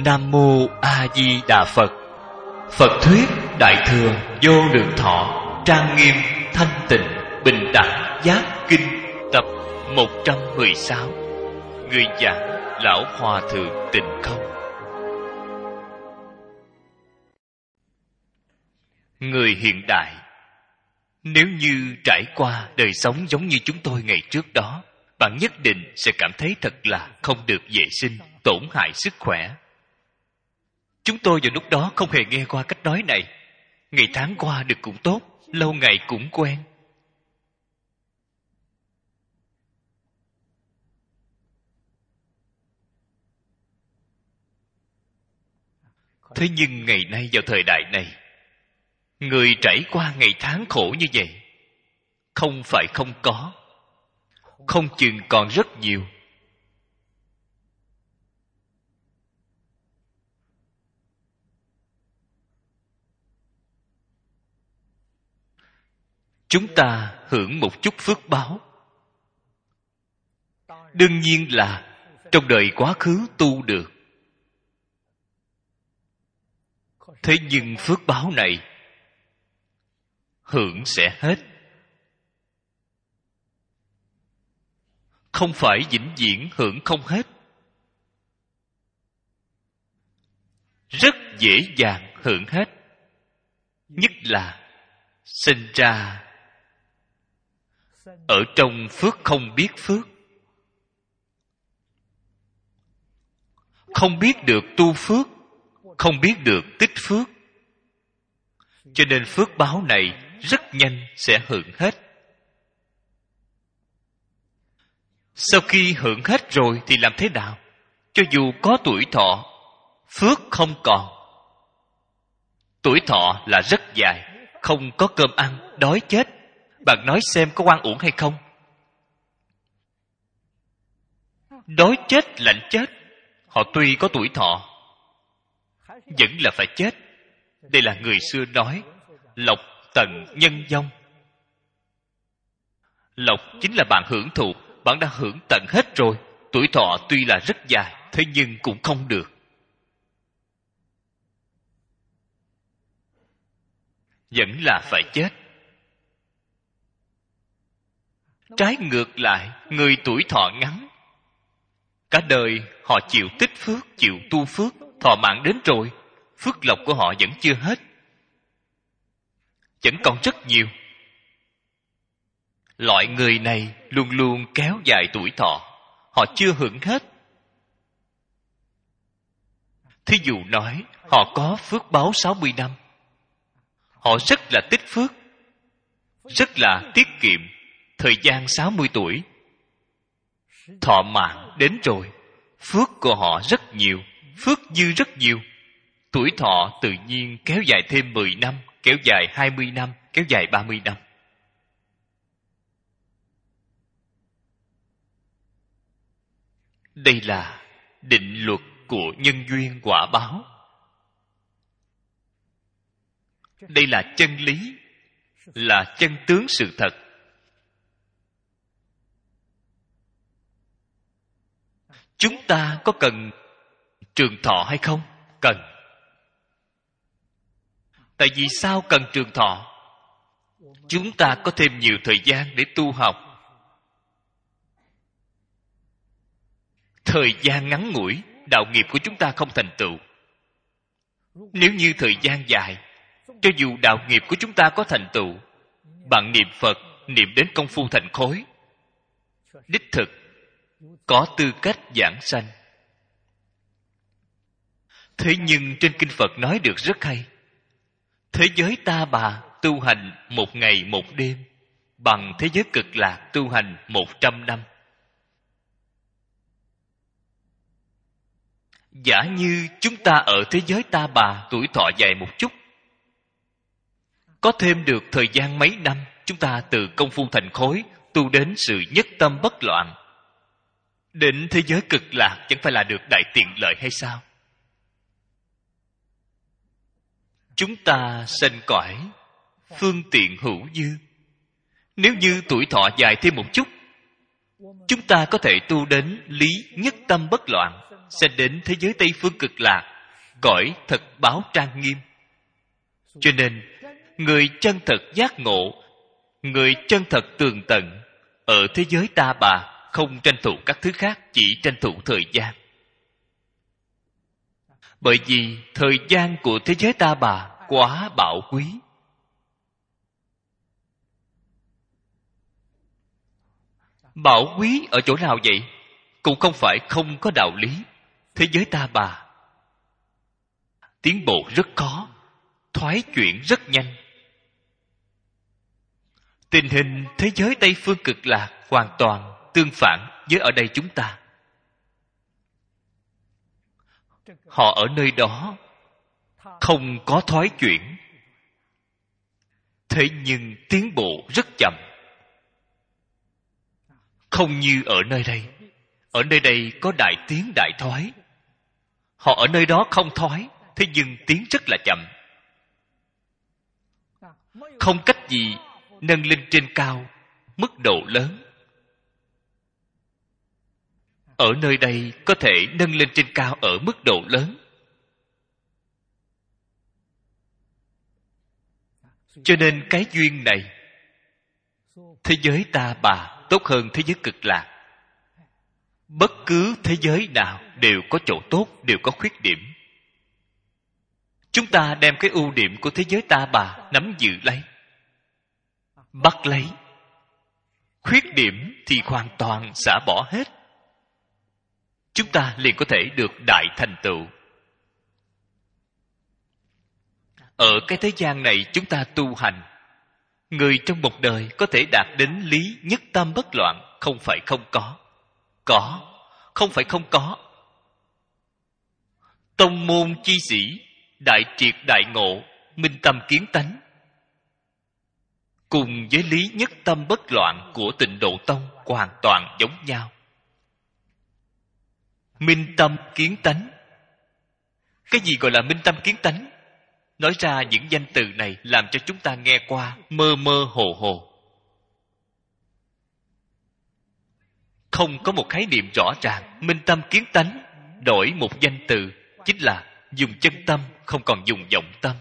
Nam Mô A Di Đà Phật. Phật thuyết Đại Thừa Vô Lượng Thọ trang nghiêm thanh tịnh bình đẳng giác kinh tập 116. Người giảng Lão Hòa Thượng Tịnh Không. Người hiện đại, nếu như trải qua đời sống giống như chúng tôi ngày trước đó, bạn nhất định sẽ cảm thấy thật là không được vệ sinh, tổn hại sức khỏe. Chúng tôi vào lúc đó không hề nghe qua cách nói này. Ngày tháng qua được cũng tốt, lâu ngày cũng quen. Thế nhưng ngày nay vào thời đại này, người trải qua ngày tháng khổ như vậy không phải không có, không chừng còn rất nhiều. Chúng ta hưởng một chút phước báo. Đương nhiên là trong đời quá khứ tu được. Thế nhưng phước báo này hưởng sẽ hết. Không phải vĩnh viễn hưởng không hết. Rất dễ dàng hưởng hết. Nhất là sinh ra ở trong phước không biết phước, không biết được tu phước, không biết được tích phước, cho nên phước báo này rất nhanh sẽ hưởng hết. Sau khi hưởng hết rồi thì làm thế nào? Cho dù có tuổi thọ, phước không còn. Tuổi thọ là rất dài, không có cơm ăn, đói chết. Bạn nói xem có oan uổng hay không? Đói chết, lạnh chết. Họ tuy có tuổi thọ, vẫn là phải chết. Đây là người xưa nói lộc tận nhân vong. Lộc chính là bạn hưởng thụ. Bạn đã hưởng tận hết rồi. Tuổi thọ tuy là rất dài, thế nhưng cũng không được. Vẫn là phải chết. Trái ngược lại, người tuổi thọ ngắn, cả đời họ chịu tích phước, chịu tu phước, thọ mạng đến rồi, phước lộc của họ vẫn chưa hết, vẫn còn rất nhiều. Loại người này luôn luôn kéo dài tuổi thọ, họ chưa hưởng hết. Thí dụ nói họ có phước báo 60 năm, họ rất là tích phước, rất là tiết kiệm. Thời gian 60 tuổi, thọ mạng đến rồi, phước của họ rất nhiều, phước dư rất nhiều. Tuổi thọ tự nhiên kéo dài thêm 10 năm, kéo dài 20 năm, kéo dài 30 năm. Đây là định luật của nhân duyên quả báo. Đây là chân lý, là chân tướng sự thật. Chúng ta có cần trường thọ hay không? Cần. Tại vì sao cần trường thọ? Chúng ta có thêm nhiều thời gian để tu học. Thời gian ngắn ngủi, đạo nghiệp của chúng ta không thành tựu. Nếu như thời gian dài, cho dù đạo nghiệp của chúng ta có thành tựu, bạn niệm Phật, niệm đến công phu thành khối, đích thực có tư cách giảng sanh. Thế nhưng trên kinh Phật nói được rất hay. Thế giới ta bà tu hành 1 ngày 1 đêm bằng thế giới cực lạc tu hành 100 năm. Giả như chúng ta ở thế giới ta bà tuổi thọ dài một chút, có thêm được thời gian mấy năm, chúng ta từ công phu thành khối tu đến sự nhất tâm bất loạn, đến thế giới cực lạc chẳng phải là được đại tiện lợi hay sao? Chúng ta sanh cõi phương tiện hữu dư. Nếu như tuổi thọ dài thêm một chút, chúng ta có thể tu đến lý nhất tâm bất loạn, sẽ đến thế giới Tây Phương cực lạc, cõi thật báo trang nghiêm. Cho nên người chân thật giác ngộ, người chân thật tường tận ở thế giới ta bà không tranh thủ các thứ khác, chỉ tranh thủ thời gian. Bởi vì thời gian của thế giới ta bà quá bảo quý. Bảo quý ở chỗ nào vậy? Cũng không phải không có đạo lý. Thế giới ta bà tiến bộ rất khó, thoái chuyển rất nhanh. Tình hình thế giới Tây Phương Cực Lạc hoàn toàn tương phản với ở đây chúng ta. Họ ở nơi đó không có thoái chuyển, thế nhưng tiến bộ rất chậm. Không như ở nơi đây. Ở nơi đây có đại tiến đại thoái. Họ ở nơi đó không thoái, thế nhưng tiến rất là chậm. Không cách gì nâng lên trên cao, mức độ lớn. Ở nơi đây có thể nâng lên trên cao ở mức độ lớn. Cho nên cái duyên này, thế giới ta bà tốt hơn thế giới Cực Lạc. Bất cứ thế giới nào đều có chỗ tốt, đều có khuyết điểm. Chúng ta đem cái ưu điểm của thế giới ta bà nắm giữ lấy, bắt lấy. Khuyết điểm thì hoàn toàn xả bỏ hết. Chúng ta liền có thể được đại thành tựu. Ở cái thế gian này chúng ta tu hành, người trong một đời có thể đạt đến lý nhất tâm bất loạn, không phải không có. Có, không phải không có. Tông môn chi sĩ, đại triệt đại ngộ, minh tâm kiến tánh, cùng với lý nhất tâm bất loạn của Tịnh Độ Tông hoàn toàn giống nhau. Minh tâm kiến tánh. Cái gì gọi là minh tâm kiến tánh? Nói ra những danh từ này làm cho chúng ta nghe qua mơ mơ hồ hồ, không có một khái niệm rõ ràng. Minh tâm kiến tánh đổi một danh từ chính là dùng chân tâm, không còn dùng vọng tâm.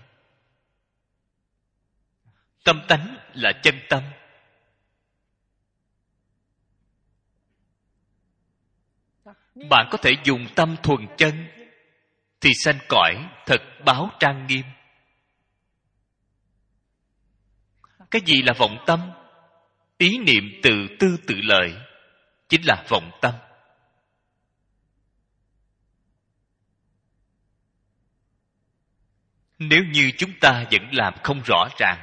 Tâm tánh là chân tâm. Bạn có thể dùng tâm thuần chân thì sanh cõi thật báo trang nghiêm. Cái gì là vọng tâm? Ý niệm tự tư tự lợi chính là vọng tâm. Nếu như chúng ta vẫn làm không rõ ràng,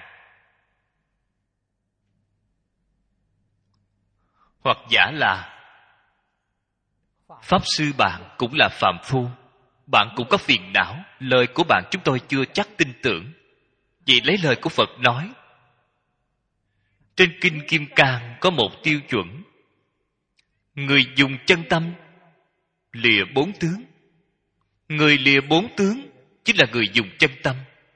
hoặc giả là pháp sư bạn cũng là phàm phu, bạn cũng có phiền não, lời của bạn chúng tôi chưa chắc tin tưởng. Vậy lấy lời của Phật nói, trên Kinh Kim Cang có một tiêu chuẩn: người dùng chân tâm lìa bốn tướng. Người lìa bốn tướng chính là người dùng chân tâm.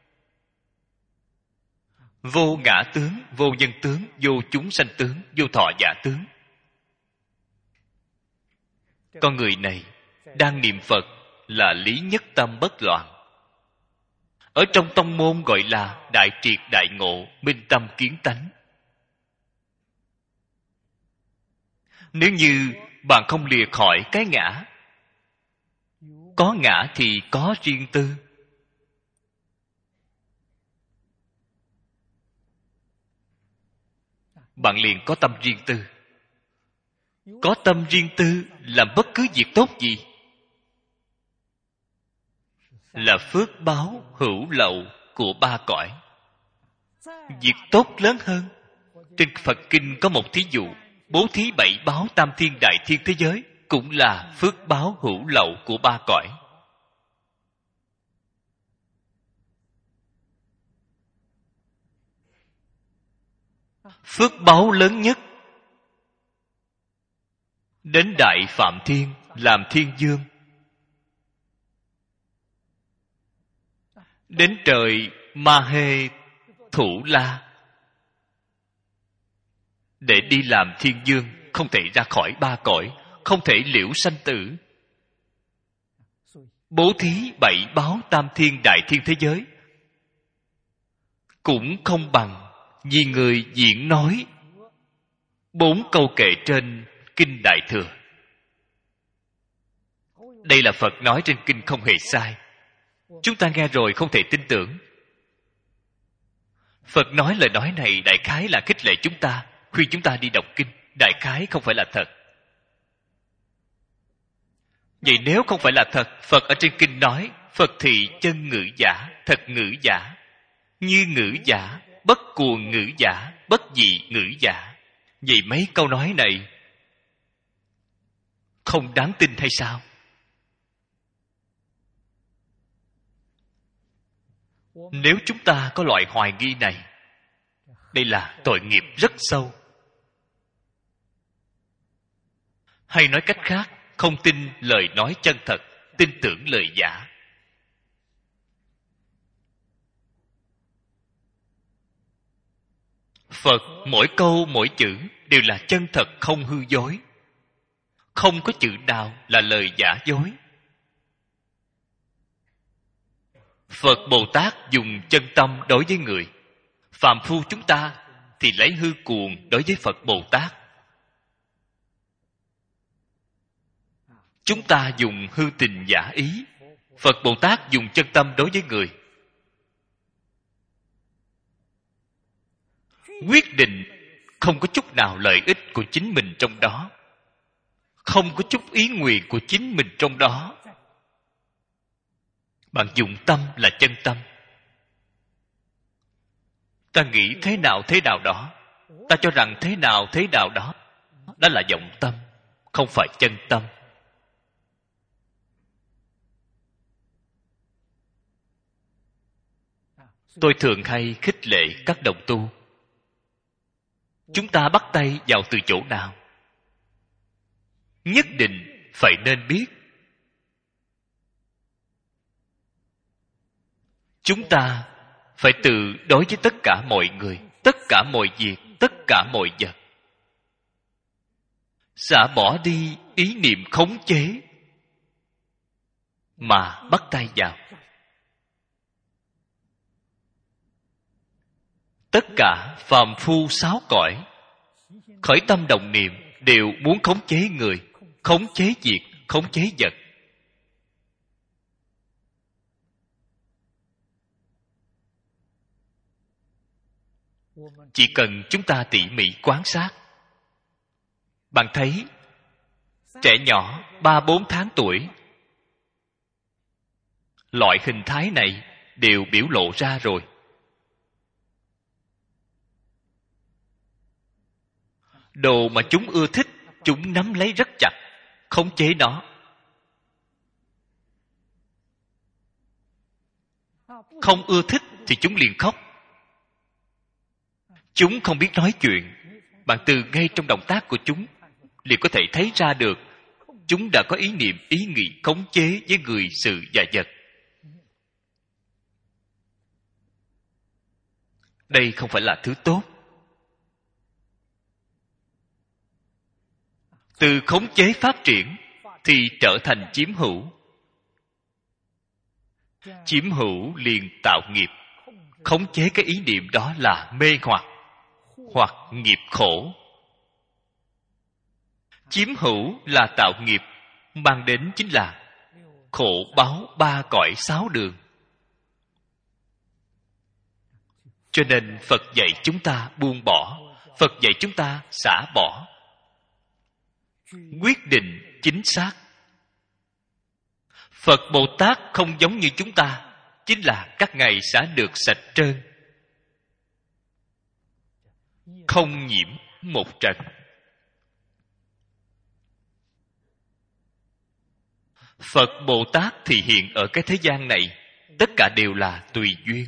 Vô ngã tướng, vô nhân tướng, vô chúng sanh tướng, vô thọ giả tướng. Con người này đang niệm Phật là lý nhất tâm bất loạn. Ở trong tông môn gọi là đại triệt đại ngộ, minh tâm kiến tánh. Nếu như bạn không lìa khỏi cái ngã, có ngã thì có riêng tư. Bạn liền có tâm riêng tư. Có tâm riêng tư làm bất cứ việc tốt gì là phước báo hữu lậu của ba cõi. Việc tốt lớn hơn. Trên Phật Kinh có một thí dụ: bố thí 7 báo tam thiên đại thiên thế giới cũng là phước báo hữu lậu của ba cõi. Phước báo lớn nhất đến Đại Phạm Thiên làm thiên dương, đến trời Ma Hê Thủ La để đi làm thiên dương, không thể ra khỏi ba cõi, không thể liễu sanh tử. bố thí 7 báo tam thiên đại thiên thế giới, cũng không bằng vì người diễn nói 4 câu kệ trên kinh Đại Thừa. Đây là Phật nói trên kinh, không hề sai. Chúng ta nghe rồi không thể tin tưởng. Phật nói lời nói này đại khái là khích lệ chúng ta, khuyên chúng ta đi đọc kinh. Đại khái không phải là thật. Vậy nếu không phải là thật, Phật ở trên kinh nói Phật thị chân ngữ giả, thật ngữ giả, như ngữ giả, bất cuồng ngữ giả, bất dị ngữ giả. Vậy mấy câu nói này không đáng tin hay sao? Nếu chúng ta có loại hoài nghi này, đây là tội nghiệp rất sâu. Hay nói cách khác, không tin lời nói chân thật, tin tưởng lời giả. Phật mỗi câu mỗi chữ đều là chân thật, không hư dối. Không có chữ nào là lời giả dối. Phật Bồ Tát dùng chân tâm đối với người. Phàm phu chúng ta thì lấy hư cuồng đối với Phật Bồ Tát. Chúng ta dùng hư tình giả ý. Phật Bồ Tát dùng chân tâm đối với người. Quyết định không có chút nào lợi ích của chính mình trong đó, không có chút ý nguyện của chính mình trong đó. Bạn dùng tâm là chân tâm. Ta nghĩ thế nào đó, ta cho rằng thế nào đó, đó là vọng tâm, không phải chân tâm. Tôi thường hay khích lệ các đồng tu. Chúng ta bắt tay vào từ chỗ nào? Nhất định phải nên biết. Chúng ta phải từ đối với tất cả mọi người, tất cả mọi việc, tất cả mọi vật, xả bỏ đi ý niệm khống chế mà bắt tay vào. Tất cả phàm phu 6 cõi khởi tâm động niệm đều muốn khống chế người, khống chế việc, khống chế vật. Chỉ cần chúng ta tỉ mỉ quan sát, bạn thấy trẻ nhỏ 3-4 tháng tuổi, loại hình thái này đều biểu lộ ra rồi. Đồ mà chúng ưa thích, chúng nắm lấy rất chặt, khống chế nó. Không ưa thích thì chúng liền khóc. Chúng không biết nói chuyện. Bạn từ ngay trong động tác của chúng liền có thể thấy ra được chúng đã có ý niệm, ý nghĩ khống chế với người, sự và vật. Đây không phải là thứ tốt. Từ khống chế phát triển thì trở thành chiếm hữu. Chiếm hữu liền tạo nghiệp. Khống chế cái ý niệm đó là mê hoặc nghiệp khổ. Chiếm hữu là tạo nghiệp, mang đến chính là khổ báo 3 cõi 6 đường. Cho nên Phật dạy chúng ta buông bỏ, Phật dạy chúng ta xả bỏ. Quyết định chính xác. Phật Bồ Tát không giống như chúng ta, chính là các ngài xả được sạch trơn, không nhiễm một trần. Phật Bồ Tát thì hiện ở cái thế gian này, tất cả đều là tùy duyên.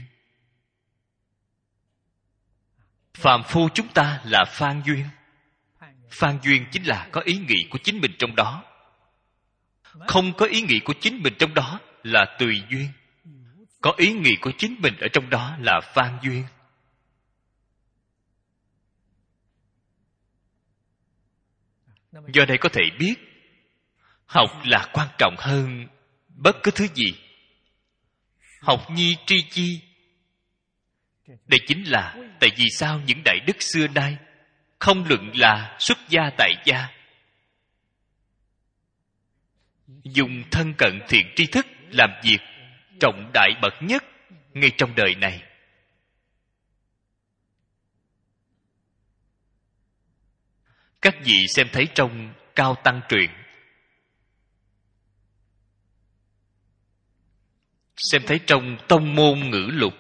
Phàm phu chúng ta là phan duyên. Phan duyên chính là có ý nghĩ của chính mình trong đó. Không có ý nghĩ của chính mình trong đó là tùy duyên. Có ý nghĩ của chính mình ở trong đó là phan duyên. Do đây có thể biết, học là quan trọng hơn bất cứ thứ gì. Học nhi tri chi. Đây chính là tại vì sao những đại đức xưa nay không luận là xuất gia tại gia, dùng thân cận thiện tri thức làm việc trọng đại bậc nhất ngay trong đời này. Các vị xem thấy trong Cao Tăng truyện, xem thấy trong Tông môn ngữ lục,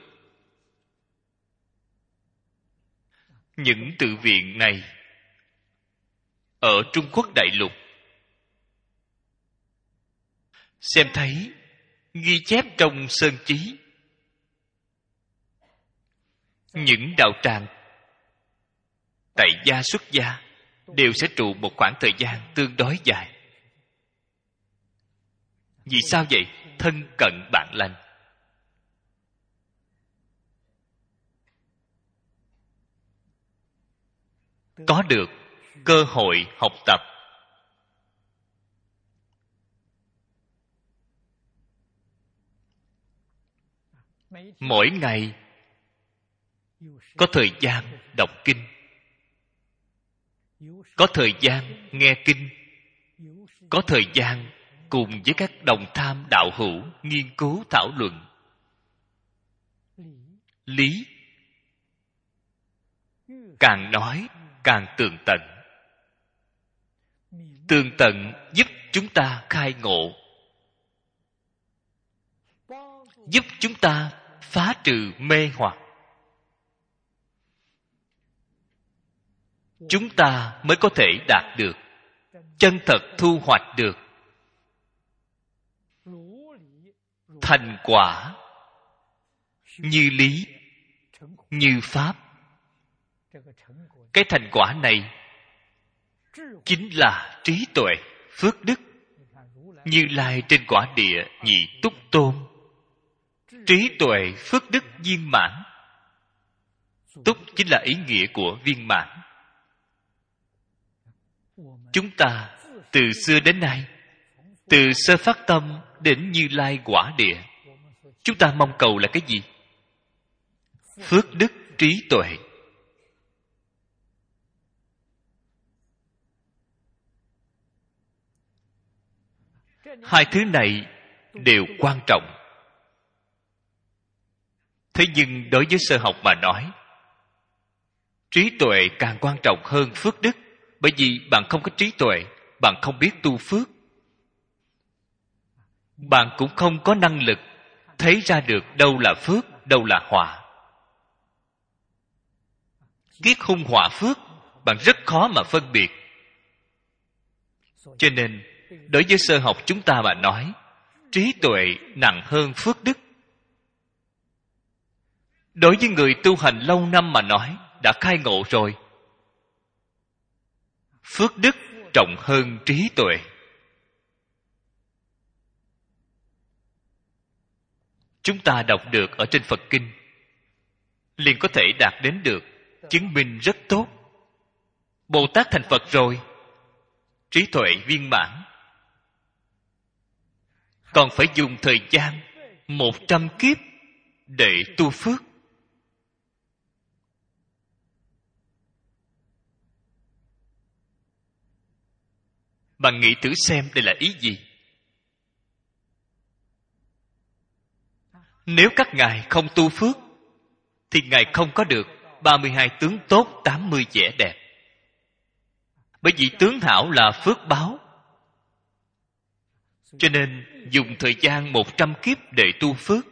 những tự viện này ở Trung Quốc đại lục, xem thấy ghi chép trong sơn chí, những đạo tràng tại gia xuất gia đều sẽ trụ một khoảng thời gian tương đối dài. Vì sao vậy? Thân cận bạn lành. Có được cơ hội học tập. Mỗi ngày có thời gian đọc kinh, có thời gian nghe kinh, có thời gian cùng với các đồng tham đạo hữu nghiên cứu thảo luận. Lý càng nói càng tường tận. Tường tận giúp chúng ta khai ngộ, giúp chúng ta phá trừ mê hoặc. Chúng ta mới có thể đạt được, chân thật thu hoạch được thành quả như lý, như pháp. Cái thành quả này chính là trí tuệ, phước đức. Như Lai trên quả địa nhị túc tôn, trí tuệ phước đức viên mãn. Túc chính là ý nghĩa của viên mãn. Chúng ta từ xưa đến nay, từ sơ phát tâm đến Như Lai quả địa, chúng ta mong cầu là cái gì? Phước đức trí tuệ. Hai thứ này đều quan trọng. Thế nhưng đối với sơ học mà nói, trí tuệ càng quan trọng hơn phước đức. Bởi vì bạn không có trí tuệ, bạn không biết tu phước, bạn cũng không có năng lực thấy ra được đâu là phước, đâu là họa. Kiết hung họa phước, bạn rất khó mà phân biệt. Cho nên đối với sơ học chúng ta mà nói, trí tuệ nặng hơn phước đức. Đối với người tu hành lâu năm mà nói, đã khai ngộ rồi, phước đức trọng hơn trí tuệ. Chúng ta đọc được ở trên Phật Kinh, liền có thể đạt đến được chứng minh rất tốt. Bồ Tát thành Phật rồi, trí tuệ viên mãn, còn phải dùng thời gian 100 kiếp để tu phước. Bạn nghĩ thử xem đây là ý gì? Nếu các ngài không tu phước, thì ngài không có được 32 tướng tốt, 80 vẻ đẹp. Bởi vì tướng hảo là phước báo. Cho nên dùng thời gian 100 kiếp để tu phước,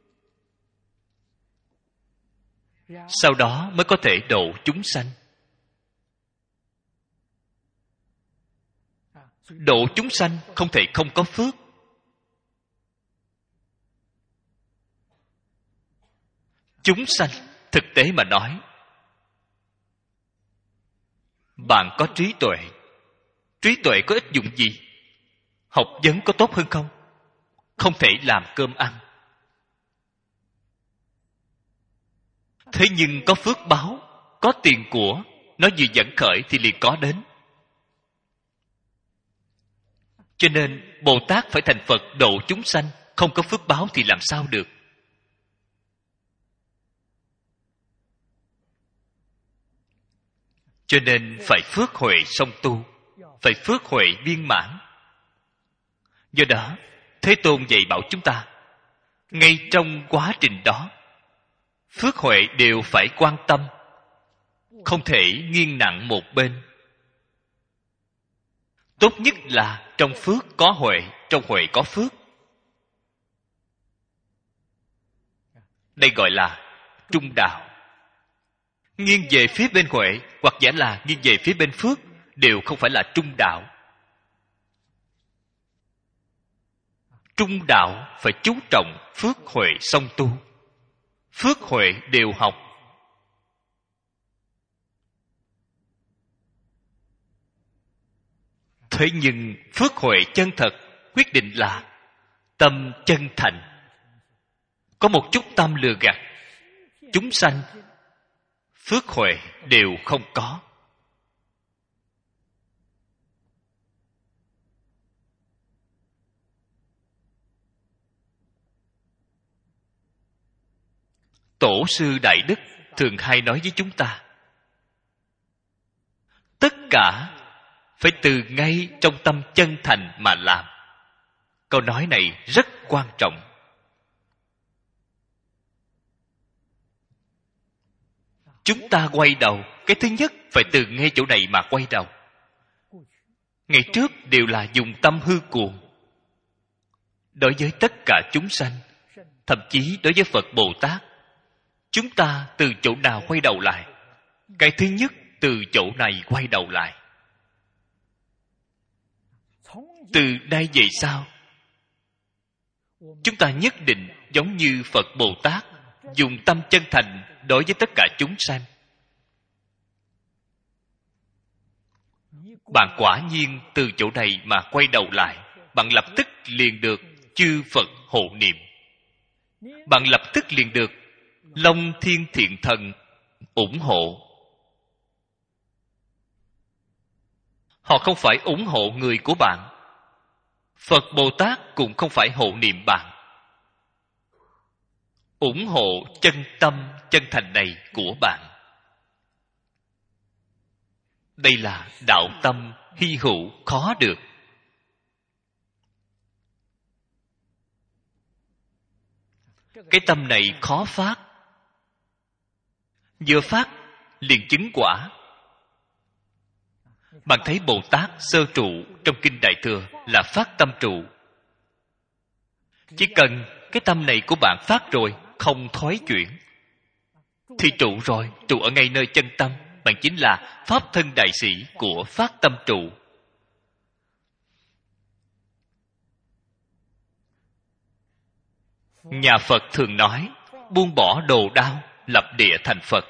sau đó mới có thể độ chúng sanh. Độ chúng sanh không thể không có phước. Chúng sanh thực tế mà nói, bạn có trí tuệ. Trí tuệ có ích dụng gì? Học vấn có tốt hơn không? Không thể làm cơm ăn. Thế nhưng có phước báo, có tiền của, nó vừa dẫn khởi thì liền có đến. Cho nên Bồ Tát phải thành Phật độ chúng sanh. Không có phước báo thì làm sao được? Cho nên phải phước huệ song tu, phải phước huệ viên mãn. Do đó, Thế Tôn dạy bảo chúng ta, ngay trong quá trình đó, phước huệ đều phải quan tâm, không thể nghiêng nặng một bên. Tốt nhất là trong phước có huệ, trong huệ có phước. Đây gọi là trung đạo. Nghiêng về phía bên huệ hoặc giả là nghiêng về phía bên phước đều không phải là trung đạo. Trung đạo phải chú trọng phước huệ song tu, phước huệ đều học. Thế nhưng phước huệ chân thật quyết định là tâm chân thành. Có một chút tâm lừa gạt chúng sanh, phước huệ đều không có. Tổ sư Đại Đức thường hay nói với chúng ta, tất cả phải từ ngay trong tâm chân thành mà làm. Câu nói này rất quan trọng. Chúng ta quay đầu, cái thứ nhất phải từ ngay chỗ này mà quay đầu. Ngày trước đều là dùng tâm hư cuồng. Đối với tất cả chúng sanh, thậm chí đối với Phật Bồ Tát, chúng ta từ chỗ nào quay đầu lại? Cái thứ nhất từ chỗ này quay đầu lại. Từ nay về sau, chúng ta nhất định giống như Phật Bồ Tát, dùng tâm chân thành đối với tất cả chúng sanh. Bạn quả nhiên từ chỗ này mà quay đầu lại, bạn lập tức liền được chư Phật hộ niệm. Bạn lập tức liền được Long Thiên Thiện Thần ủng hộ. Họ không phải ủng hộ người của bạn. Phật Bồ Tát cũng không phải hộ niệm bạn. Ủng hộ chân tâm chân thành này của bạn. Đây là đạo tâm hy hữu khó được. Cái tâm này khó phát. Vừa phát liền chứng quả. Bạn thấy Bồ Tát sơ trụ trong Kinh Đại Thừa là phát tâm trụ. Chỉ cần cái tâm này của bạn phát rồi, không thoái chuyển, thì trụ rồi, trụ ở ngay nơi chân tâm. Bạn chính là Pháp thân đại sĩ của phát tâm trụ. Nhà Phật thường nói, buông bỏ đồ đao, lập địa thành Phật.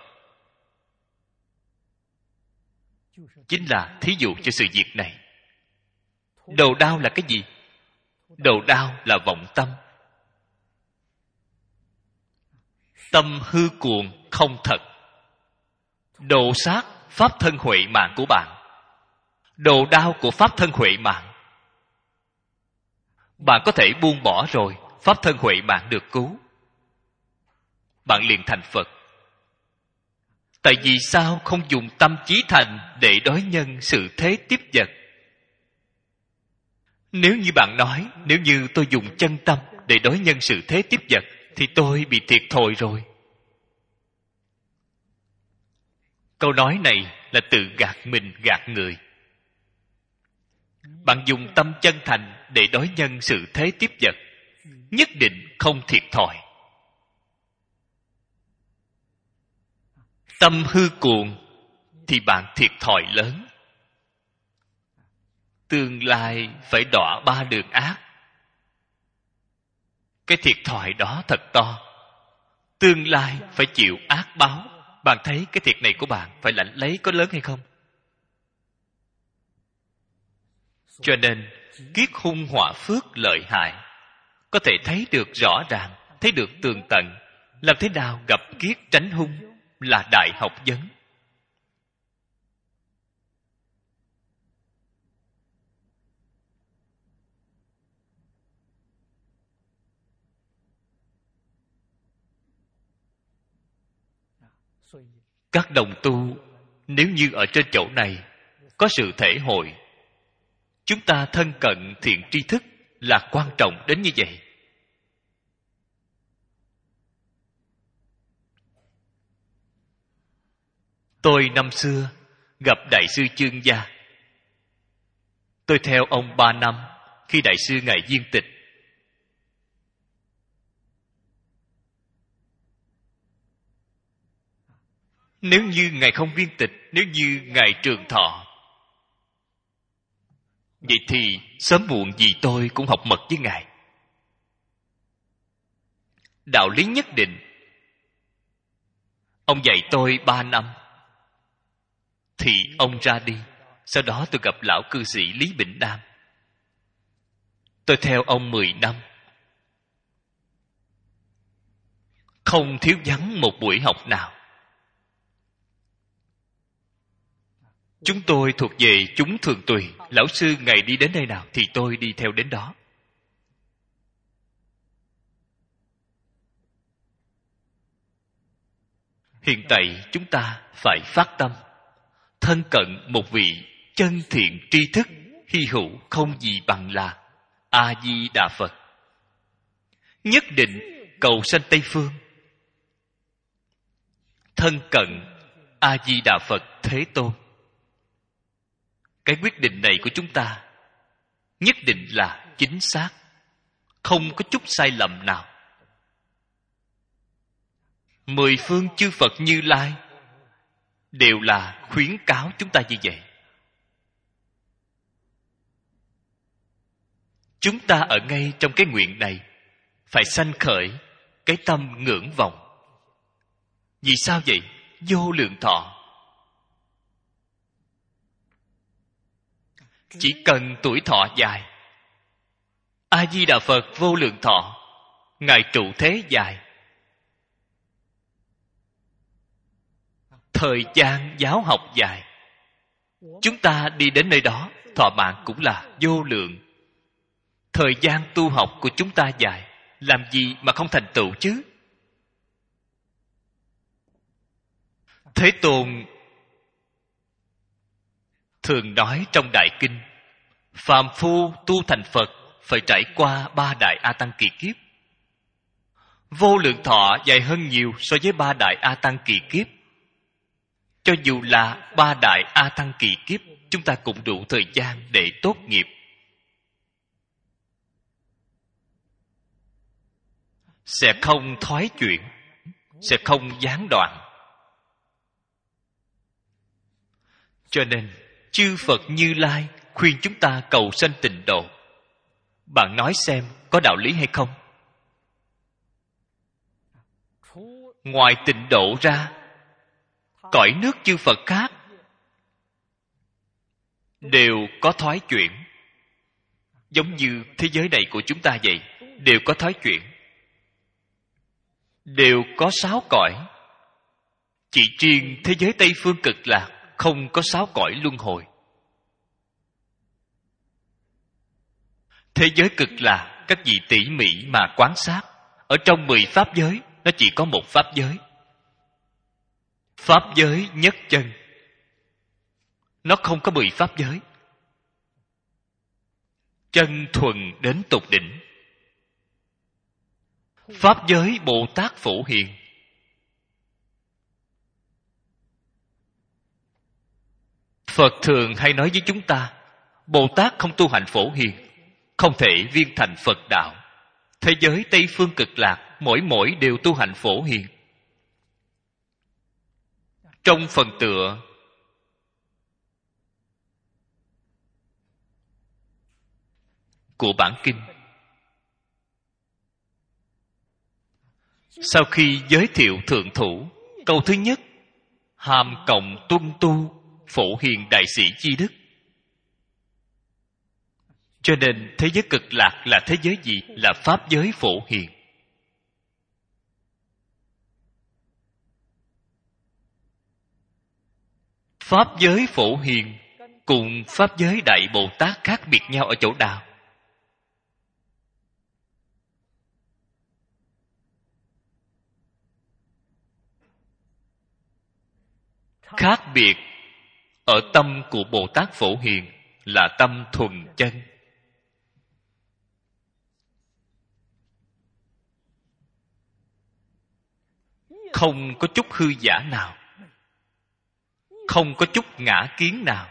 Chính là thí dụ cho sự việc này. Đồ đao là cái gì? Đồ đao là vọng tâm. Tâm hư cuồng không thật. Đồ sát pháp thân huệ mạng của bạn. Đồ đao của pháp thân huệ mạng. Bạn có thể buông bỏ rồi, pháp thân huệ mạng được cứu. Bạn liền thành Phật. Tại vì sao không dùng tâm chí thành để đối nhân sự thế tiếp vật? Nếu như bạn nói, nếu như tôi dùng chân tâm để đối nhân sự thế tiếp vật, thì tôi bị thiệt thòi rồi. Câu nói này là tự gạt mình gạt người. Bạn dùng tâm chân thành để đối nhân sự thế tiếp vật, nhất định không thiệt thòi. Tâm hư cuồng thì bạn thiệt thòi lớn. Tương lai phải đọa ba đường ác. Cái thiệt thòi đó thật to. Tương lai phải chịu ác báo. Bạn thấy cái thiệt này của bạn phải lãnh lấy có lớn hay không? Cho nên kiết hung họa phước lợi hại có thể thấy được rõ ràng, thấy được tường tận. Làm thế nào gặp kiết tránh hung là đại học vấn. Các đồng tu, nếu như ở trên chỗ này có sự thể hội, chúng ta thân cận thiện tri thức là quan trọng đến như vậy. Tôi năm xưa gặp Đại sư Chương Gia. Tôi theo ông 3 năm khi Đại sư Ngài viên tịch. Nếu như Ngài không viên tịch, nếu như Ngài trường thọ, vậy thì sớm muộn gì tôi cũng học mật với Ngài. Đạo lý nhất định. Ông dạy tôi 3 năm, thì ông ra đi. Sau đó tôi gặp lão cư sĩ Lý Bỉnh Nam. Tôi theo ông 10 năm. Không thiếu vắng một buổi học nào. Chúng tôi thuộc về chúng thường tùy. Lão sư Ngài đi đến nơi nào thì tôi đi theo đến đó. Hiện tại chúng ta phải phát tâm thân cận một vị chân thiện tri thức hy hữu không gì bằng là A Di Đà Phật. Nhất định cầu sanh Tây Phương, thân cận A Di Đà Phật Thế Tôn. Cái quyết định này của chúng ta nhất định là chính xác, không có chút sai lầm nào. 10 phương chư Phật Như Lai đều là khuyến cáo chúng ta như vậy. Chúng ta ở ngay trong cái nguyện này phải sanh khởi cái tâm ngưỡng vọng. Vì sao vậy? Vô lượng thọ. Chỉ cần tuổi thọ dài, A Di Đà Phật vô lượng thọ, Ngài trụ thế dài, thời gian giáo học dài, chúng ta đi đến nơi đó thọ mạng cũng là vô lượng. Thời gian tu học của chúng ta dài, làm gì mà không thành tựu chứ? Thế Tôn thường nói trong Đại Kinh, phàm phu tu thành Phật phải trải qua 3 đại A Tăng kỳ kiếp. Vô lượng thọ dài hơn nhiều so với 3 đại A Tăng kỳ kiếp. Cho dù là 3 đại A Tăng kỳ kiếp, chúng ta cũng đủ thời gian để tốt nghiệp. Sẽ không thoái chuyển, sẽ không gián đoạn. Cho nên chư Phật Như Lai khuyên chúng ta cầu sanh tịnh độ. Bạn nói xem có đạo lý hay không? Ngoài tịnh độ ra, cõi nước chư Phật khác đều có thoái chuyển. Giống như thế giới này của chúng ta vậy, đều có thoái chuyển, đều có 6 cõi. Chỉ riêng thế giới Tây Phương Cực Lạc không có 6 cõi luân hồi. Thế giới Cực Lạc, các vị tỉ mỉ mà quan sát, ở trong 10 pháp giới, nó chỉ có một pháp giới. Pháp giới nhất chân. Nó không có 10 pháp giới. Chân thuần đến tột đỉnh. Pháp giới Bồ Tát Phổ Hiền. Phật thường hay nói với chúng ta, Bồ Tát không tu hành Phổ Hiền, không thể viên thành Phật đạo. Thế giới Tây Phương Cực Lạc, mỗi đều tu hành Phổ Hiền. Trong phần tựa của bản kinh, sau khi giới thiệu thượng thủ, câu thứ nhất, hàm cộng tuân tu Phổ Hiền đại sĩ chi đức. Cho nên thế giới Cực Lạc là thế giới gì? Là pháp giới Phổ Hiền. Pháp giới Phổ Hiền cùng pháp giới Đại Bồ Tát khác biệt nhau ở chỗ nào? Khác biệt ở tâm của Bồ Tát Phổ Hiền là tâm thuần chân. Không có chút hư giả nào, không có chút ngã kiến nào.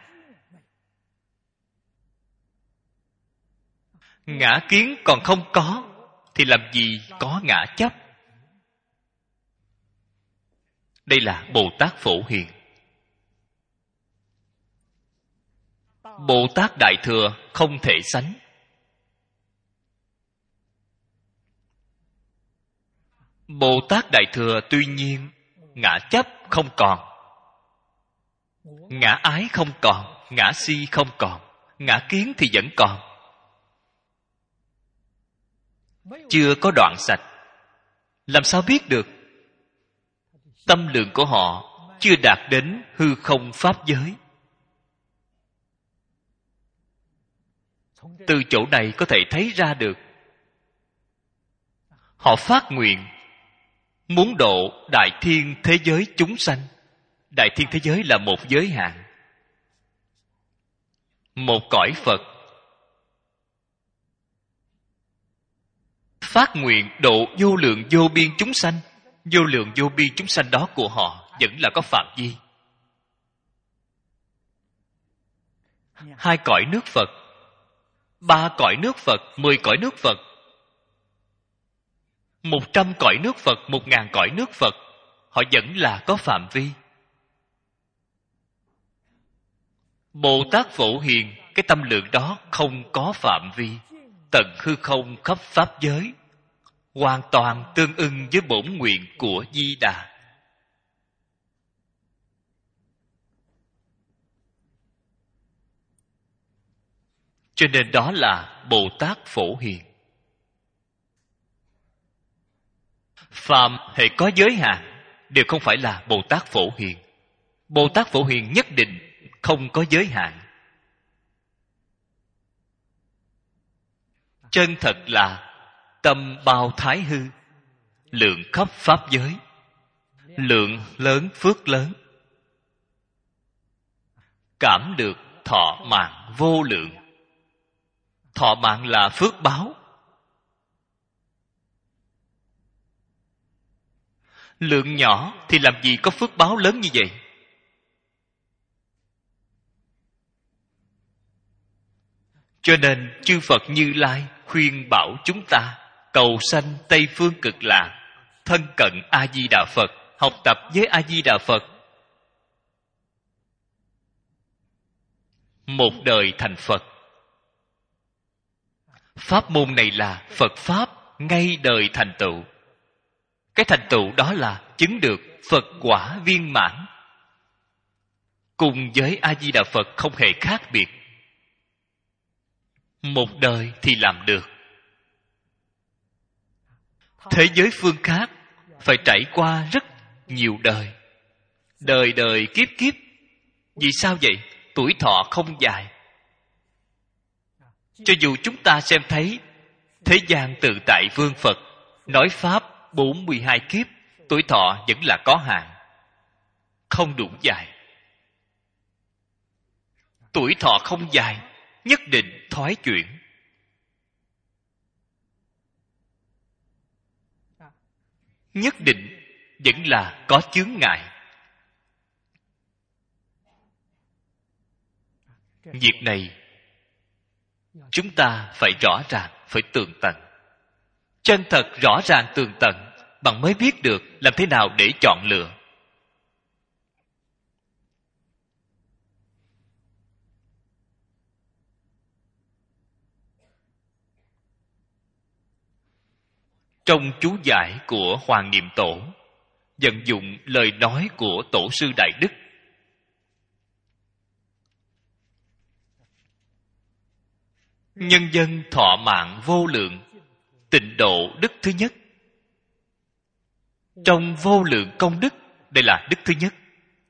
Ngã kiến còn không có thì làm gì có ngã chấp. Đây là Bồ Tát Phổ Hiền. Bồ Tát Đại Thừa không thể sánh. Bồ Tát Đại Thừa tuy nhiên ngã chấp không còn, ngã ái không còn, ngã si không còn, ngã kiến thì vẫn còn. Chưa có đoạn sạch. Làm sao biết được? Tâm lượng của họ chưa đạt đến hư không pháp giới. Từ chỗ này có thể thấy ra được. Họ phát nguyện muốn độ đại thiên thế giới chúng sanh. Đại thiên thế giới là một giới hạn, một cõi Phật. Phát nguyện độ vô lượng vô biên chúng sanh. Vô lượng vô biên chúng sanh đó của họ vẫn là có phạm vi. 2 cõi nước Phật, 3 cõi nước Phật, 10 cõi nước Phật, 100 cõi nước Phật, 1000 cõi nước Phật, họ vẫn là có phạm vi. Bồ Tát Phổ Hiền, cái tâm lượng đó không có phạm vi, tận hư không khắp pháp giới, hoàn toàn tương ưng với bổn nguyện của Di Đà. Cho nên đó là Bồ Tát Phổ Hiền. Phàm hệ có giới hạn đều không phải là Bồ Tát Phổ Hiền. Bồ Tát Phổ Hiền nhất định không có giới hạn. Chân thật là tâm bao thái hư, lượng khắp pháp giới, lượng lớn phước lớn, cảm được thọ mạng vô lượng. Thọ mạng là phước báo. Lượng nhỏ thì làm gì có phước báo lớn như vậy? Cho nên chư Phật Như Lai khuyên bảo chúng ta cầu sanh Tây Phương Cực Lạc, thân cận A Di Đà Phật, học tập với A Di Đà Phật, một đời thành Phật. Pháp môn này là Phật Pháp ngay đời thành tựu. Cái thành tựu đó là chứng được Phật quả viên mãn. Cùng với A Di Đà Phật không hề khác biệt. Một đời thì làm được. Thế giới phương khác phải trải qua rất nhiều đời, đời đời kiếp kiếp. Vì sao vậy? Tuổi thọ không dài. Cho dù chúng ta xem thấy thế gian tự tại vương Phật nói Pháp 42 kiếp, tuổi thọ vẫn là có hạn, không đủ dài. Tuổi thọ không dài, nhất định thoái chuyển. Nhất định vẫn là có chướng ngại. Việc này chúng ta phải rõ ràng, phải tường tận. Chân thật rõ ràng tường tận, bạn mới biết được làm thế nào để chọn lựa. Trong chú giải của Hoàng Niệm Tổ vận dụng lời nói của Tổ sư Đại Đức. Nhân dân thọ mạng vô lượng, tịnh độ đức thứ nhất. Trong vô lượng công đức, đây là đức thứ nhất.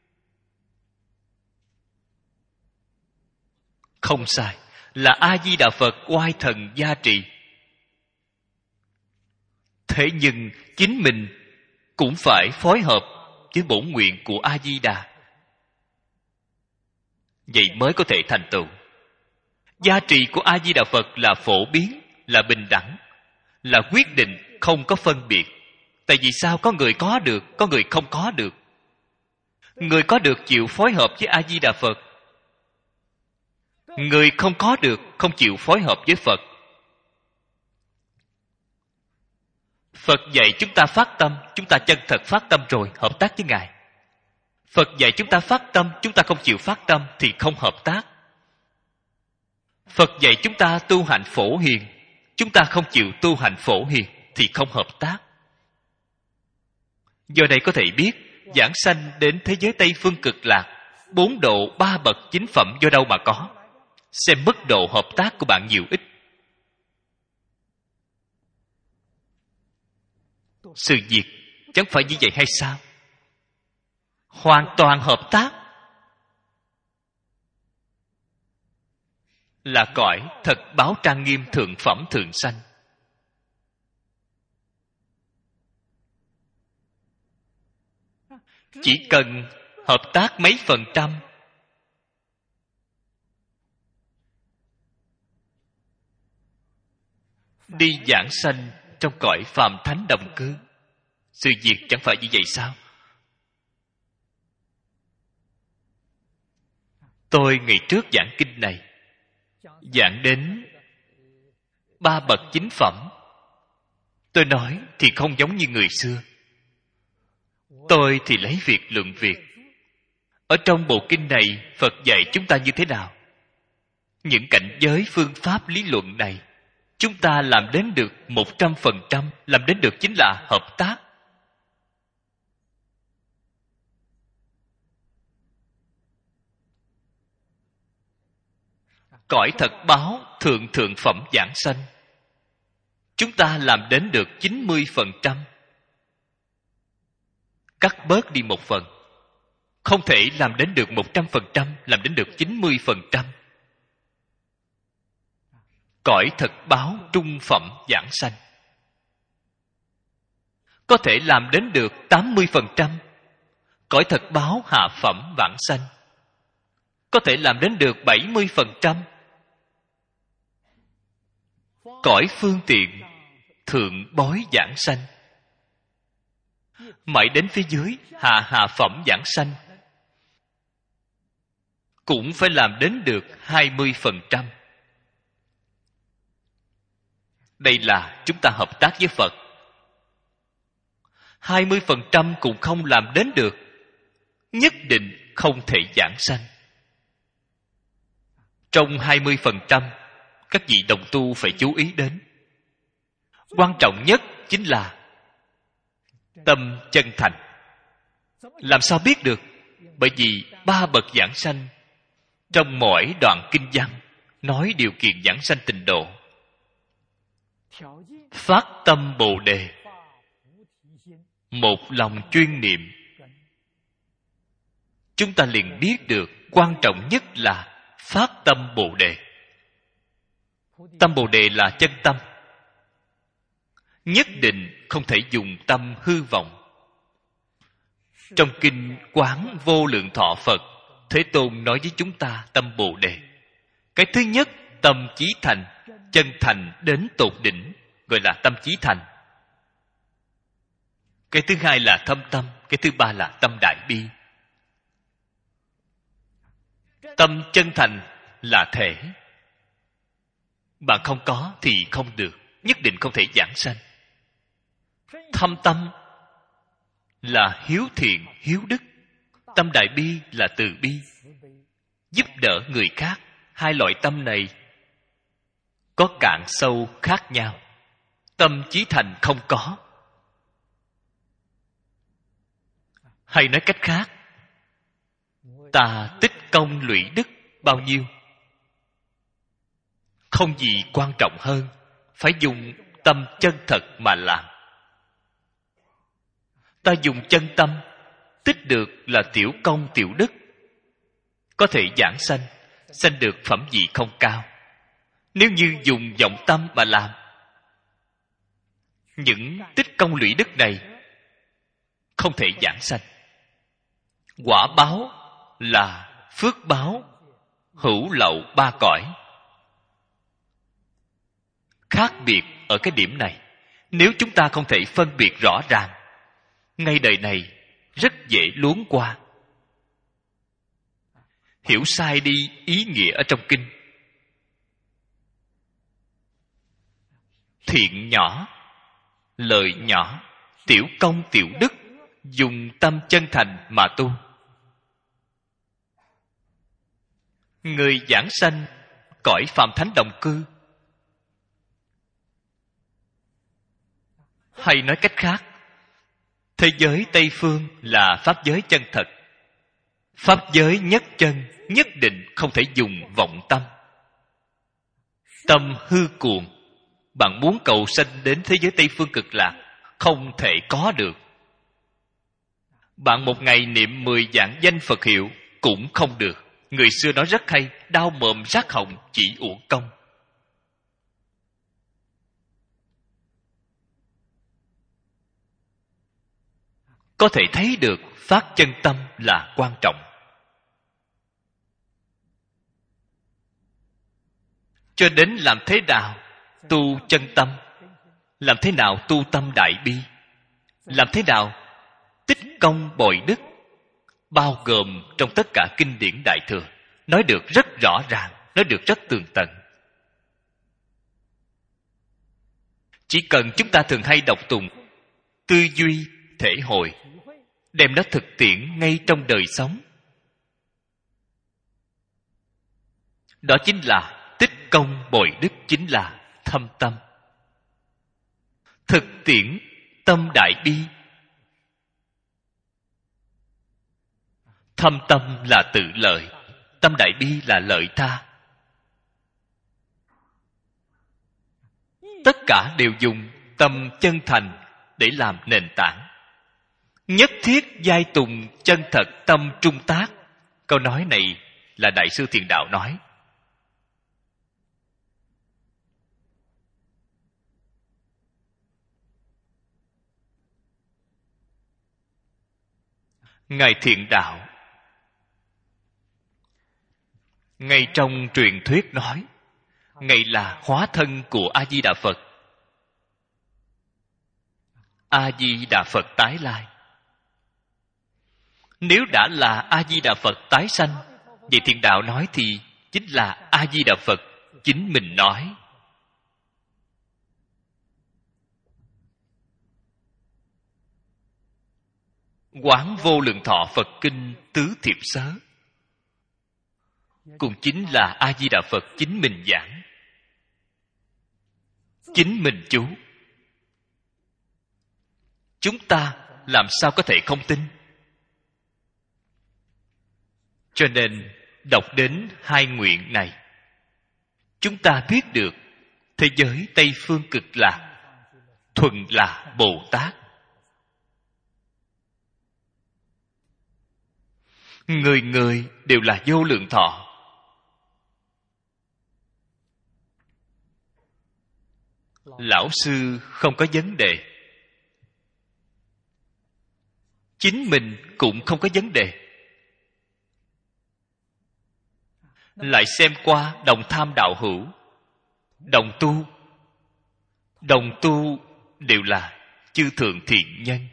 Không sai, là A Di Đà Phật oai thần gia trì. Thế nhưng chính mình cũng phải phối hợp với bổn nguyện của A Di Đà. vậy mới có thể thành tựu. Giá trị của A Di Đà Phật là phổ biến, là bình đẳng, là quyết định, không có phân biệt. Tại vì sao có người có được, có người không có được? Người có được chịu phối hợp với A Di Đà Phật, người không có được không chịu phối hợp với Phật. Phật dạy chúng ta phát tâm, chúng ta chân thật phát tâm rồi hợp tác với Ngài. Phật dạy chúng ta phát tâm, chúng ta không chịu phát tâm thì không hợp tác. Phật dạy chúng ta tu hạnh phổ hiền, chúng ta không chịu tu hạnh phổ hiền thì không hợp tác. Do đây có thể biết, giảng sanh đến thế giới Tây Phương Cực Lạc, 4 độ 3 bậc 9 phẩm do đâu mà có? Xem mức độ hợp tác của bạn nhiều ít. Sự việc chẳng phải như vậy hay sao? Hoàn toàn hợp tác. Là cõi thật báo trang nghiêm thượng phẩm thượng sanh. Chỉ cần hợp tác mấy %, đi giảng sanh trong cõi phàm thánh đồng cư. Sự việc chẳng phải như vậy sao? Tôi ngày trước giảng kinh này, giảng đến 3 bậc 9 phẩm. Tôi nói thì không giống như người xưa. Tôi thì lấy việc luận việc. Ở trong bộ kinh này, Phật dạy chúng ta như thế nào? Những cảnh giới phương pháp lý luận này, chúng ta làm đến được 100%, làm đến được chính là hợp tác. Cõi thật báo thượng thượng phẩm giảng sanh, chúng ta làm đến được 90%. Cắt bớt đi một phần. Không thể làm đến được 100%, làm đến được 90%. Cõi thật báo trung phẩm giảng sanh, có thể làm đến được 80%. Cõi thật báo hạ phẩm vãng sanh, có thể làm đến được 70%. Cõi phương tiện thượng bối giảng sanh, mãi đến phía dưới hạ phẩm giảng sanh, cũng phải làm đến được 20%. Đây là chúng ta hợp tác với Phật. 20% cũng không làm đến được, nhất định không thể giảng sanh. Trong 20%, các vị đồng tu phải chú ý đến. Quan trọng nhất chính là tâm chân thành. Làm sao biết được? Bởi vì 3 bậc giảng sanh trong mỗi đoạn kinh văn nói điều kiện giảng sanh tịnh độ. Phát tâm Bồ Đề, một lòng chuyên niệm. Chúng ta liền biết được quan trọng nhất là phát tâm Bồ Đề. Tâm Bồ Đề là chân tâm. Nhất định không thể dùng tâm hư vọng. Trong kinh Quán Vô Lượng Thọ Phật, Thế Tôn nói với chúng ta tâm Bồ Đề. Cái thứ nhất, tâm chí thành, chân thành đến tột đỉnh, gọi là tâm chí thành. Cái thứ hai là thâm tâm, cái thứ ba là tâm đại bi. Tâm chân thành là thể. Bạn không có thì không được, nhất định không thể giảng sanh. Thâm tâm là hiếu thiện, hiếu đức. Tâm đại bi là từ bi, giúp đỡ người khác. Hai loại tâm này có cạn sâu khác nhau. Tâm chí thành không có. Hay nói cách khác, ta tích công lũy đức bao nhiêu, không gì quan trọng hơn, phải dùng tâm chân thật mà làm. Ta dùng chân tâm, tích được là tiểu công tiểu đức, có thể giảng sanh, sanh được phẩm vị không cao. Nếu như dùng vọng tâm mà làm, những tích công lũy đức này không thể giảng sanh. Quả báo là phước báo, hữu lậu ba cõi. Khác biệt ở cái điểm này. Nếu chúng ta không thể phân biệt rõ ràng, ngay đời này rất dễ luống qua, hiểu sai đi ý nghĩa ở trong kinh. Thiện nhỏ, lợi nhỏ, tiểu công tiểu đức, dùng tâm chân thành mà tu. Người giảng sanh cõi phàm thánh đồng cư, hay nói cách khác, thế giới Tây Phương là pháp giới chân thật. Pháp giới nhất chân nhất định không thể dùng vọng tâm. Tâm hư cuồng, bạn muốn cầu sanh đến thế giới Tây Phương cực lạc, không thể có được. Bạn một ngày niệm 10 vạn danh Phật hiệu cũng không được. Người xưa nói rất hay, đau mồm rát họng chỉ uổng công. Có thể thấy được phát chân tâm là quan trọng. Cho đến làm thế nào tu chân tâm, làm thế nào tu tâm đại bi, làm thế nào tích công bồi đức, bao gồm trong tất cả kinh điển Đại Thừa, nói được rất rõ ràng, nói được rất tường tận. Chỉ cần chúng ta thường hay đọc tụng, tư duy, thể hội, đem nó thực tiễn ngay trong đời sống, đó chính là tích công bồi đức, chính là thâm tâm. Thực tiễn tâm đại bi. Thâm tâm là tự lợi, tâm đại bi là lợi tha. Tất cả đều dùng tâm chân thành để làm nền tảng. Nhất thiết giai tùng chân thật tâm trung tác. Câu nói này là Đại sư Thiền Đạo nói. Ngài Thiện Đạo ngay trong truyền thuyết nói, Ngài là hóa thân của A Di Đà Phật. A Di Đà Phật tái lai. Nếu đã là A Di Đà Phật tái sanh, vậy Thiện Đạo nói thì chính là A Di Đà Phật chính mình nói. Quán Vô Lượng Thọ Phật Kinh Tứ Thiệp Sớ cũng chính là A Di Đà Phật chính mình giảng, chính mình chú. Chúng ta làm sao có thể không tin? Cho nên đọc đến hai nguyện này, chúng ta biết được thế giới Tây Phương cực lạc thuần là Bồ Tát. Người người đều là vô lượng thọ. Lão sư không có vấn đề, chính mình cũng không có vấn đề. Lại xem qua đồng tham đạo hữu, đồng tu đều là chư thượng thiện nhân.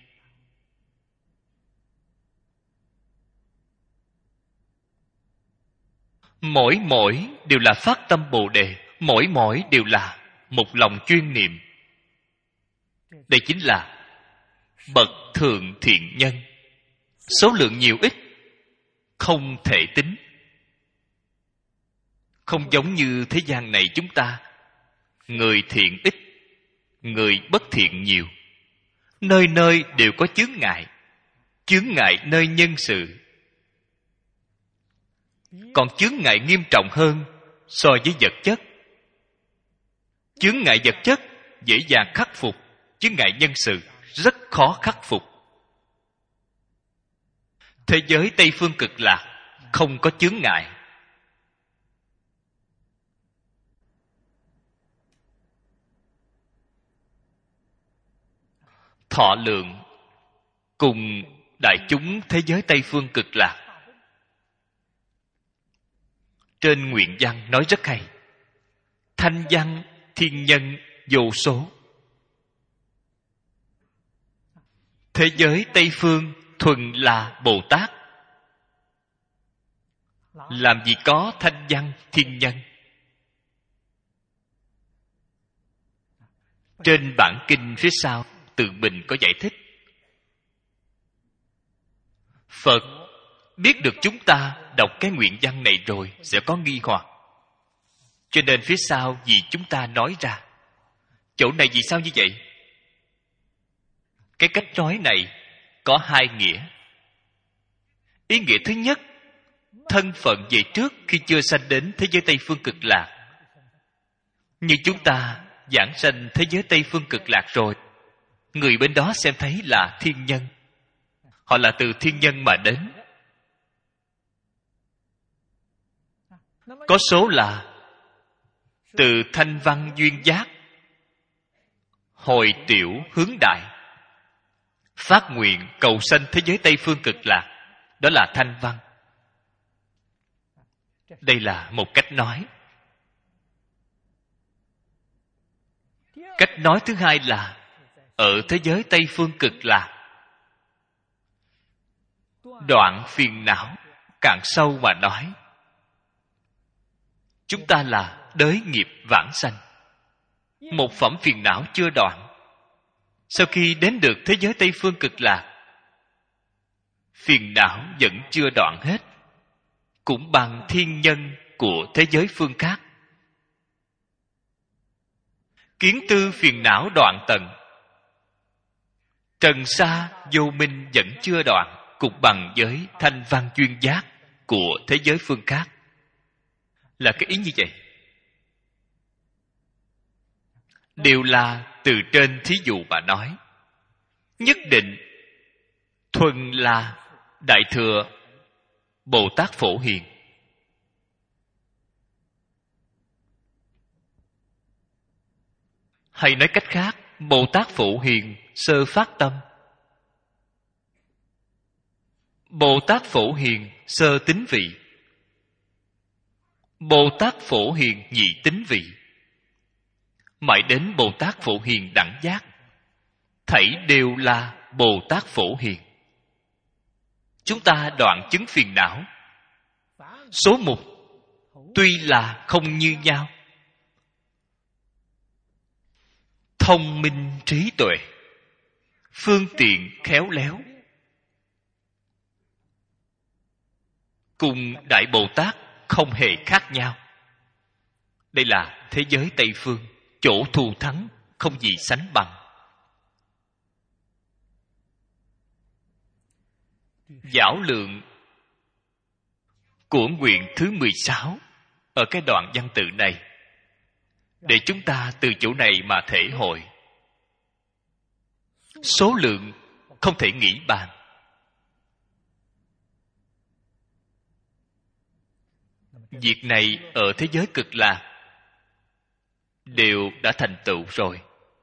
Mỗi đều là phát tâm Bồ Đề, mỗi đều là một lòng chuyên niệm. Đây chính là bậc thượng thiện nhân. Số lượng nhiều ít không thể tính. Không giống như thế gian này chúng ta, người thiện ít, người bất thiện nhiều. Nơi nơi đều có chướng ngại nơi nhân sự. Còn chướng ngại nghiêm trọng hơn so với vật chất. Chướng ngại vật chất dễ dàng khắc phục, chướng ngại nhân sự rất khó khắc phục. Thế giới Tây Phương cực lạc không có chướng ngại. Thọ lượng cùng đại chúng thế giới Tây Phương cực lạc trên nguyện văn nói rất hay. Thanh văn thiên nhân vô số. Thế giới Tây Phương thuần là Bồ Tát. Làm gì có thanh văn thiên nhân. Trên bản kinh phía sau Từ Bình có giải thích. Phật biết được chúng ta đọc cái nguyện văn này rồi sẽ có nghi hoặc, cho nên phía sau vì chúng ta nói ra. Chỗ này vì sao như vậy? Cái cách nói này có hai nghĩa. Ý nghĩa thứ nhất, thân phận về trước khi chưa sanh đến thế giới Tây Phương Cực Lạc. Như chúng ta giảng sanh thế giới Tây Phương Cực Lạc rồi, người bên đó xem thấy là thiên nhân. Họ là từ thiên nhân mà đến. Có số là từ thanh văn duyên giác, hồi tiểu hướng đại, phát nguyện cầu sanh thế giới Tây Phương Cực Lạc. Đó là thanh văn. Đây là một cách nói. Cách nói thứ hai là ở thế giới Tây Phương Cực Lạc, đoạn phiền não càng sâu mà nói. Chúng ta là đới nghiệp vãng sanh. Một phẩm phiền não chưa đoạn. Sau khi đến được thế giới Tây Phương Cực Lạc, phiền não vẫn chưa đoạn hết, cũng bằng thiên nhân của thế giới phương khác. Kiến tư phiền não đoạn tận, trần sa vô minh vẫn chưa đoạn, cũng bằng với thanh văn duyên giác của thế giới phương khác. Là cái ý như vậy. Đều là từ trên thí dụ mà nói. Nhất định thuần là Đại Thừa Bồ Tát Phổ Hiền. Hay nói cách khác, Bồ Tát Phổ Hiền sơ phát tâm, Bồ Tát Phổ Hiền sơ tính vị, Bồ Tát Phổ Hiền nhị tính vị, mãi đến Bồ Tát Phổ Hiền đẳng giác, thảy đều là Bồ Tát Phổ Hiền. Chúng ta đoạn chứng phiền não, số mục tuy là không như nhau, thông minh trí tuệ, phương tiện khéo léo, cùng Đại Bồ Tát không hề khác nhau. Đây là thế giới Tây Phương, chỗ thù thắng không gì sánh bằng. Giảo lượng của nguyện thứ 16 ở cái đoạn văn tự này, để chúng ta từ chỗ này mà thể hội. Số lượng không thể nghĩ bàn. Việc này ở thế giới Cực Lạc đều đã thành tựu rồi.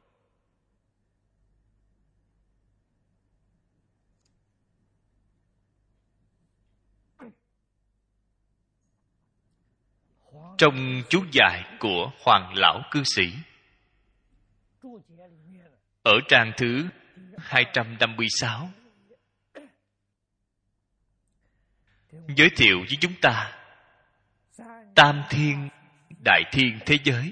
Trong chú giải của Hoàng Lão Cư Sĩ, ở trang thứ 256, giới thiệu với chúng ta tam thiên, đại thiên thế giới.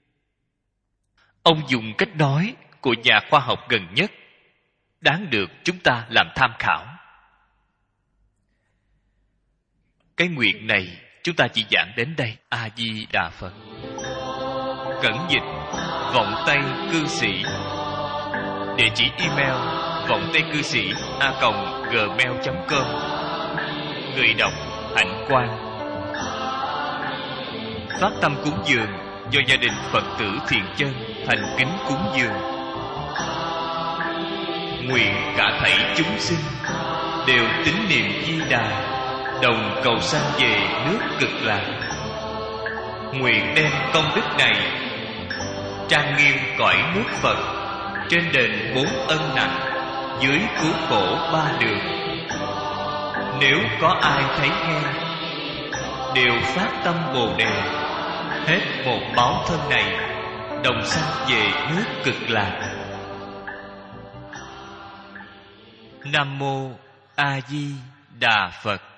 Ông dùng cách nói của nhà khoa học gần nhất, đáng được chúng ta làm tham khảo. Cái nguyện này chúng ta chỉ giảng đến đây. A Di Đà Phật. Cẩn dịch vọng tây cư sĩ. Địa chỉ email vọng tây cư sĩ @gmail.com. Người đọc Hạnh Quang. Phát tâm cúng dường do gia đình Phật tử Thiện Chân thành kính cúng dường. Nguyện cả thảy chúng sinh đều tín niệm Di Đà, đồng cầu sanh về nước Cực Lạc. Nguyện đem công đức này trang nghiêm cõi nước Phật, trên đền 4 ân nặng, dưới cứu khổ 3 đường. Nếu có ai thấy nghe đều phát tâm Bồ Đề, hết một báo thân này, đồng sanh về nước Cực Lạc. Nam mô A Di Đà Phật.